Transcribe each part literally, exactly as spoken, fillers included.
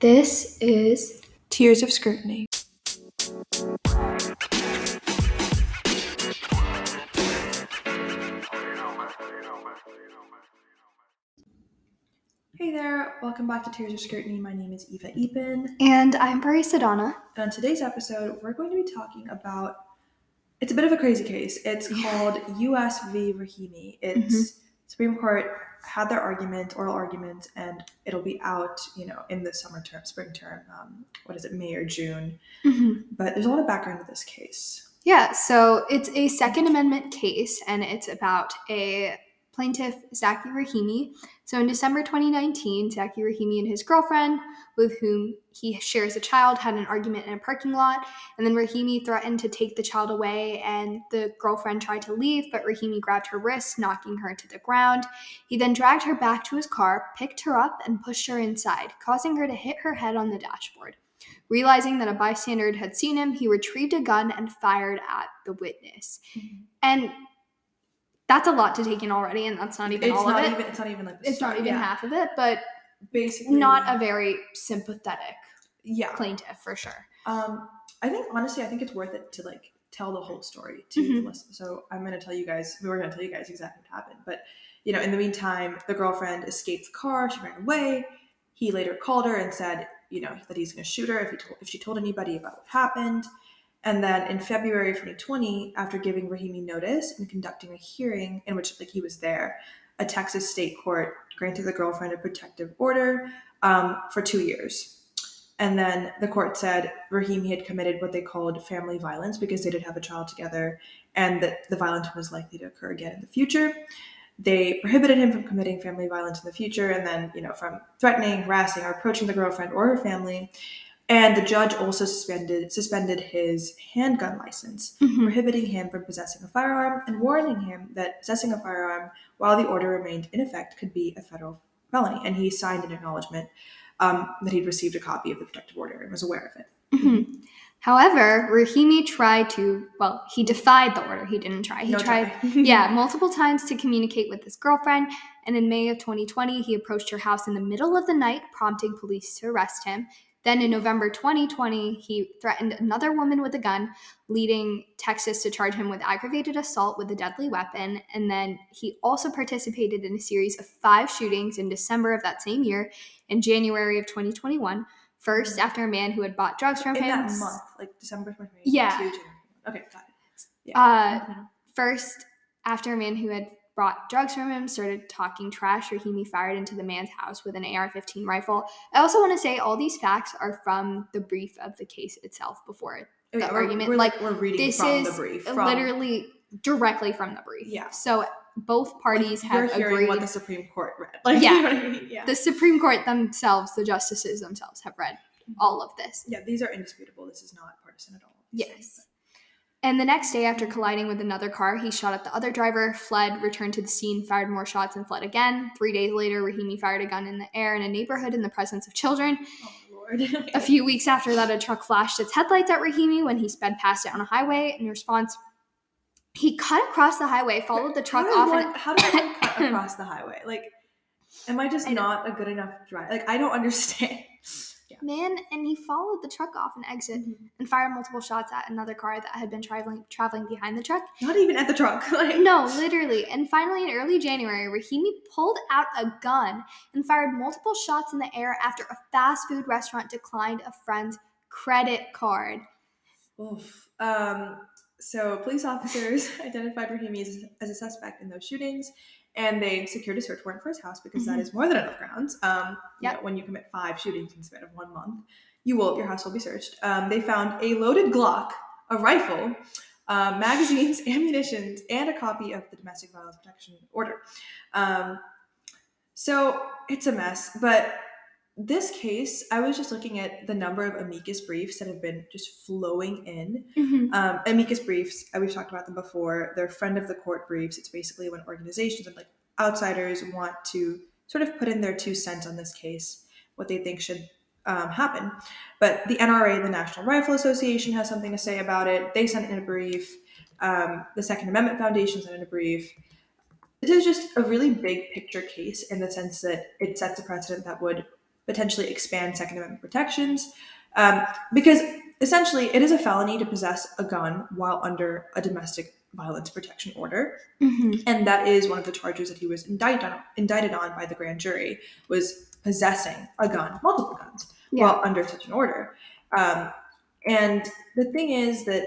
This is Tears of Scrutiny. Hey there, welcome back to Tears of Scrutiny. My name is Eva Epin. And I'm Bari Sedana. And on today's episode, we're going to be talking about, it's a bit of a crazy case. It's called U S v. Rahimi. It's mm-hmm. Supreme Court had their argument, oral argument, and it'll be out, you know, in the summer term, spring term, um, what is it, May or June. Mm-hmm. But there's a lot of background to this case. Yeah, so it's a Second Amendment case, and it's about a plaintiff, Zacky Rahimi. So in December twenty nineteen, Zacky Rahimi and his girlfriend, with whom he shares a child, had an argument in a parking lot, and then Rahimi threatened to take the child away, and the girlfriend tried to leave, but Rahimi grabbed her wrist, knocking her to the ground. He then dragged her back to his car, picked her up, and pushed her inside, causing her to hit her head on the dashboard. Realizing that a bystander had seen him, he retrieved a gun and fired at the witness. Mm-hmm. And that's a lot to take in already, and that's not even it's all not of even, it. It's not even like the It's start, not even yeah. half of it, but basically not a very sympathetic yeah. plaintiff for sure. Um, I think honestly, I think it's worth it to like tell the whole story to mm-hmm. the listener. So I'm going to tell you guys. We were going to tell you guys exactly what happened, but you know, in the meantime, the girlfriend escaped the car. She ran away. He later called her and said, you know, that he's going to shoot her if he told, if she told anybody about what happened. And then in February of twenty twenty, after giving Rahimi notice and conducting a hearing in which like he was there, a Texas state court granted the girlfriend a protective order um, for two years. And then the court said Rahimi had committed what they called family violence because they did have a child together, and that the violence was likely to occur again in the future. They prohibited him from committing family violence in the future, and then, you know, from threatening, harassing, or approaching the girlfriend or her family. And the judge also suspended suspended his handgun license, mm-hmm. prohibiting him from possessing a firearm and warning him that possessing a firearm while the order remained in effect could be a federal felony. And he signed an acknowledgement um, that he'd received a copy of the protective order and was aware of it. Mm-hmm. However, Rahimi tried to, well, he defied the order. He didn't try. He no tried, try. yeah, multiple times to communicate with his girlfriend. And in May of twenty twenty, he approached her house in the middle of the night, prompting police to arrest him. Then in November twenty twenty, he threatened another woman with a gun, leading Texas to charge him with aggravated assault with a deadly weapon. And then he also participated in a series of five shootings in December of that same year and January of twenty twenty-one. First, after a man who had bought drugs from in him. In that month, like December twenty twenty. Yeah. Okay, got it. Yeah. Uh, mm-hmm. First, after a man who had brought drugs from him started talking trash, Rahimi fired into the man's house with an A R fifteen rifle. I also want to say all these facts are from the brief of the case itself before the yeah, argument. We're, like we're reading this from is the brief. From, literally directly from the brief. Yeah. So both parties like have you're hearing agreed. what the Supreme Court read. Like, yeah. You know what I mean? Yeah. The Supreme Court themselves, the justices themselves, have read all of this. Yeah, these are indisputable. This is not partisan at all. Yes. And the next day, after colliding with another car, he shot at the other driver, fled, returned to the scene, fired more shots, and fled again. Three days later, Rahimi fired a gun in the air in a neighborhood in the presence of children. Oh, Lord. A few weeks after that, a truck flashed its headlights at Rahimi when he sped past it on a highway. In response, he cut across the highway, followed the truck how off. One, and how does one cut across the highway? Like, am I just I not a good enough driver? Like, I don't understand. Yeah. Man, and he followed the truck off an exit mm-hmm. and fired multiple shots at another car that had been traveling traveling behind the truck. Not even at the truck. Like. No, literally. And finally, in early January, Rahimi pulled out a gun and fired multiple shots in the air after a fast food restaurant declined a friend's credit card. Oof. Um, so police officers identified Rahimi as, as a suspect in those shootings, and they secured a search warrant for his house because mm-hmm. that is more than enough grounds. Um, yep. You know, when you commit five shootings in the span of one month, you will your house will be searched. Um, they found a loaded Glock, a rifle, uh, magazines, ammunition, and a copy of the Domestic Violence Protection Order. Um, so it's a mess. But this case, I was just looking at the number of amicus briefs that have been just flowing in. Mm-hmm. Um, amicus briefs, we've talked about them before. They're friend of the court briefs. It's basically when organizations and like outsiders want to sort of put in their two cents on this case, what they think should um, happen. But the N R A, the National Rifle Association, has something to say about it. They sent in a brief. Um, the Second Amendment Foundation sent in a brief. This is just a really big picture case in the sense that it sets a precedent that would potentially expand Second Amendment protections, um, because essentially it is a felony to possess a gun while under a domestic violence protection order. Mm-hmm. And that is one of the charges that he was indicted on, indicted on by the grand jury, was possessing a gun, multiple guns, Yeah. while under such an order. Um, and the thing is that,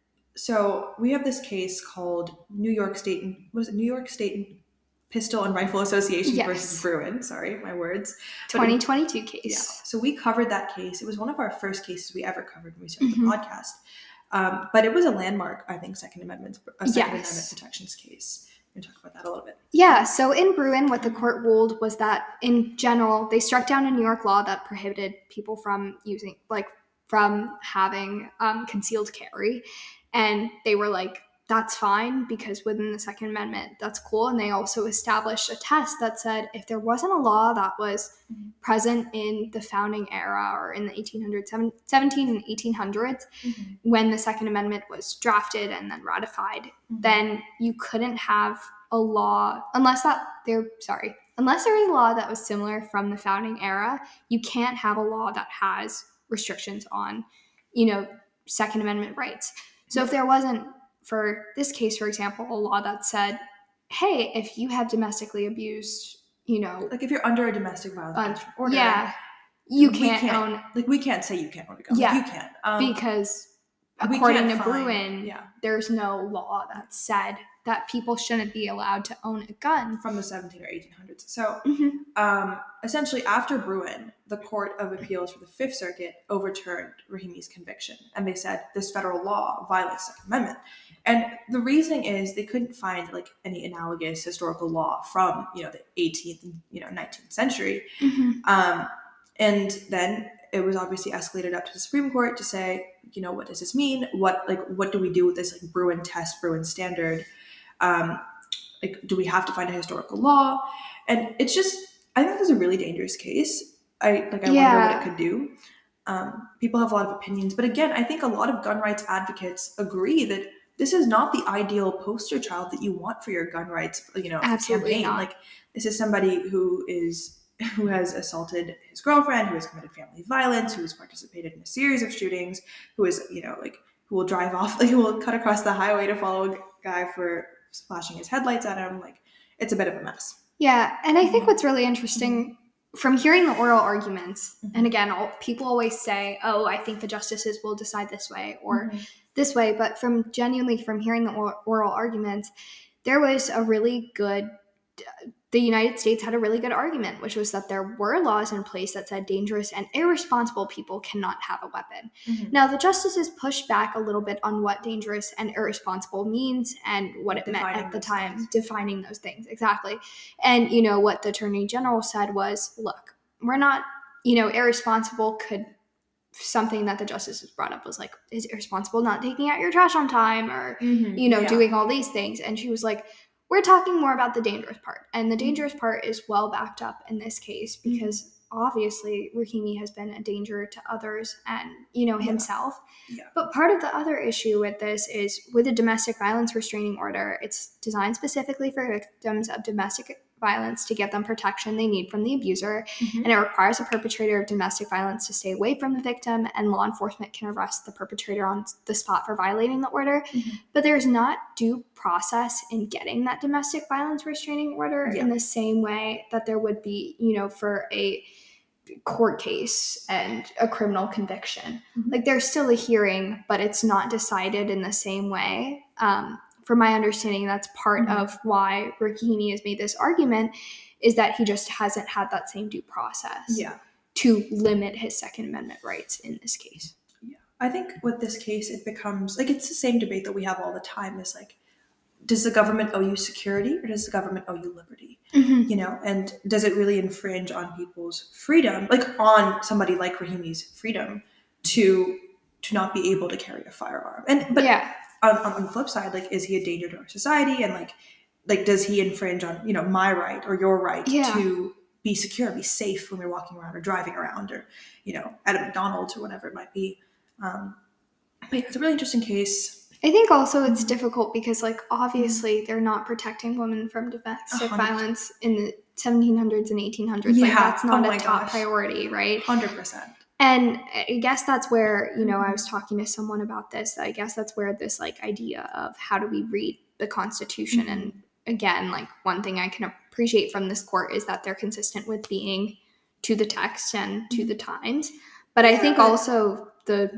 so we have this case called New York State, what is it, New York State Pistol and Rifle Association Yes. versus Bruen. Sorry, my words. twenty twenty-two Yeah. case. So we covered that case. It was one of our first cases we ever covered when we started Mhm. the podcast. Um, but it was a landmark, I think, Second Amendment, a Second Yes. Amendment protections case. We're going to talk about that a little bit. Yeah, so in Bruen, what the court ruled was that in general, they struck down a New York law that prohibited people from using, like, from having um, concealed carry. And they were like, that's fine because within the Second Amendment, that's cool. And they also established a test that said if there wasn't a law that was Mhm. present in the founding era or in the eighteen hundreds, seventeen and eighteen hundreds, Mm-hmm. when the Second Amendment was drafted and then ratified, Mm-hmm. then you couldn't have a law unless that there sorry unless there was a law that was similar from the founding era. You can't have a law that has restrictions on, you know, Second Amendment rights. So if there wasn't, for this case, for example, a law that said, hey, if you have domestically abused, you know, Like if you're under a domestic violence uh, protection order, yeah, you we can't, can't own like we can't say you can't own a gun. Yeah, Like, you can't um, because we according can't to find- Bruen, yeah. there's no law that said that people shouldn't be allowed to own a gun. from the seventeen or eighteen hundreds. So Mm-hmm. um, essentially, after Bruen, the Court of Appeals for the Fifth Circuit overturned Rahimi's conviction, and they said this federal law violates the Second Amendment. And the reasoning is they couldn't find like any analogous historical law from you know the eighteenth and you know nineteenth century. Mm-hmm. Um, and then it was obviously escalated up to the Supreme Court to say, you know, what does this mean? What like what do we do with this like Bruen test, Bruen standard? Um, like, do we have to find a historical law? And it's just, I think this is a really dangerous case. I like, I Yeah. wonder what it could do. Um, people have a lot of opinions, but again, I think a lot of gun rights advocates agree that this is not the ideal poster child that you want for your gun rights, you know, Absolutely campaign. not. Like, this is somebody who is who has assaulted his girlfriend, who has committed family violence, who has participated in a series of shootings, who is, you know, like who will drive off, like who will cut across the highway to follow a guy for flashing his headlights at him. Like, it's a bit of a mess. Yeah, and I think what's really interesting from hearing the oral arguments, Mhm. and again, all, people always say, oh, I think the justices will decide this way or Mhm. this way, but from genuinely from hearing the or- oral arguments, there was a really good, the United States had a really good argument, which was that there were laws in place that said dangerous and irresponsible people cannot have a weapon. Mhm. Now, the justices pushed back a little bit on what dangerous and irresponsible means and what it meant Defining at the those time, things. defining those things, exactly. And, you know, what the Attorney General said was, look, we're not, you know, irresponsible could, something that the justices brought up was like, is irresponsible not taking out your trash on time or, Mhm. you know, Yeah. doing all these things. And she was like, we're talking more about the dangerous part. And the dangerous part is well backed up in this case because obviously Rahimi has been a danger to others and, you know, Yeah. himself. Yeah. But part of the other issue with this is with a domestic violence restraining order, it's designed specifically for victims of domestic violence to get them protection they need from the abuser. Mhm. And it requires a perpetrator of domestic violence to stay away from the victim, and law enforcement can arrest the perpetrator on the spot for violating the order. Mhm. But there's not due process in getting that domestic violence restraining order Yeah. in the same way that there would be, you know, for a court case and a criminal conviction. Mhm. Like, there's still a hearing, but it's not decided in the same way. Um, from my understanding, that's part Mhm. of why Rahimi has made this argument, is that he just hasn't had that same due process Yeah. to limit his Second Amendment rights in this case. Yeah. I think with this case, it becomes like it's the same debate that we have all the time is like, does the government owe you security or does the government owe you liberty? Mm-hmm. You know, and does it really infringe on people's freedom, like on somebody like Rahimi's freedom to to not be able to carry a firearm? And but yeah. on, on the flip side, like, is he a danger to our society? And like, like, does he infringe on, you know, my right or your right Yeah. to be secure, be safe when we're walking around or driving around or, you know, at a McDonald's or whatever it might be? Um, but yeah, it's a really interesting case. I think also it's Mhm. difficult because, like, obviously they're not protecting women from domestic one hundred percent. violence in the seventeen hundreds and eighteen hundreds. Yeah. Like, that's not Oh a my top gosh. priority, right? one hundred percent. And I guess that's where, you know, I was talking to someone about this. I guess that's where this, like, idea of how do we read the Constitution. Mm-hmm. And again, like, one thing I can appreciate from this court is that they're consistent with being to the text and to the times. But yeah, I think but- also the,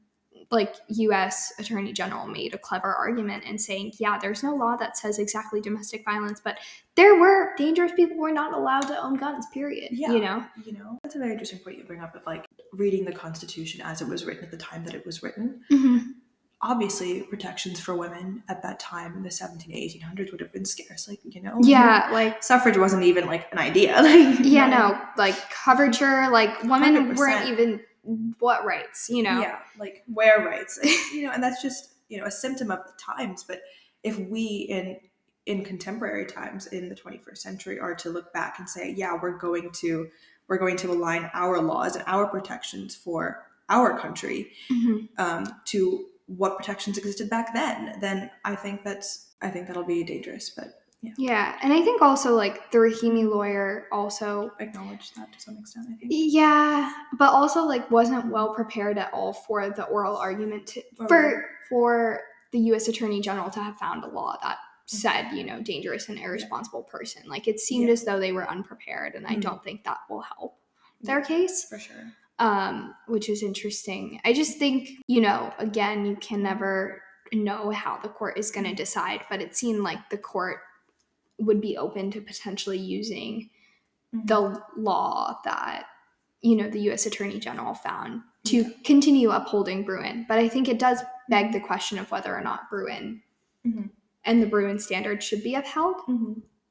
like, U S Attorney General made a clever argument in saying, yeah, there's no law that says exactly domestic violence, but there were dangerous people who were not allowed to own guns, period. Yeah. You know? You know, that's a very interesting point you bring up of, like, reading the Constitution as it was written at the time that it was written. Mm-hmm. Obviously, protections for women at that time in the seventeen, eighteen hundreds would have been scarce. Like, you know? Yeah, like... Suffrage wasn't even, like, an idea. Like, yeah, no. Like, coverture, like, women one hundred percent. Weren't even... what rights, you know? Yeah, like, where rights. You know, and that's just, you know, a symptom of the times. But if we, in in contemporary times, in the twenty-first century, are to look back and say, yeah, we're going to... we're going to align our laws and our protections for our country mm-hmm. um, to what protections existed back then, then I think that's, I think that'll be dangerous, but yeah. Yeah, and I think also, like, the Rahimi lawyer also... acknowledged that to some extent, I think. Yeah, but also, like, wasn't well prepared at all for the oral argument to, oh, for, really? for the U S Attorney General to have found a law that said, you know, dangerous and irresponsible yeah. person. Like, it seemed yeah. as though they were unprepared, and mm-hmm. I don't think that will help their yeah, case. For sure. Um, which is interesting. I just think, you know, again, you can never know how the court is going to decide, but it seemed like the court would be open to potentially using mm-hmm. the law that, you know, the U S Attorney General found to yeah. continue upholding Bruen. But I think it does beg the question of whether or not Bruen mm-hmm. and the Bruen standard should be upheld. Mm-hmm.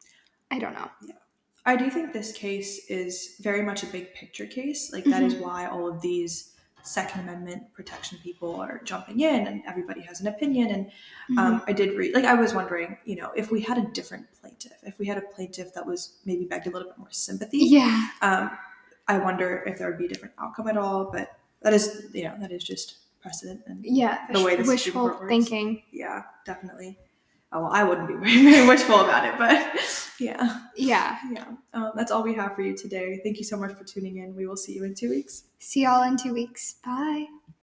I don't know. Yeah. I do think this case is very much a big picture case. Like, that mm-hmm. is why all of these Second Amendment protection people are jumping in, and everybody has an opinion. And mm-hmm. um, I did read, like, I was wondering, you know, if we had a different plaintiff, if we had a plaintiff that was maybe begged a little bit more sympathy. Yeah. Um, I wonder if there would be a different outcome at all. But that is, you know, that is just precedent and yeah, the way this wishful thinking. Yeah, definitely. Oh, well, I wouldn't be very, very wishful about it, but yeah. Yeah. Yeah. Um, that's all we have for you today. Thank you so much for tuning in. We will see you in two weeks. See y'all in two weeks. Bye.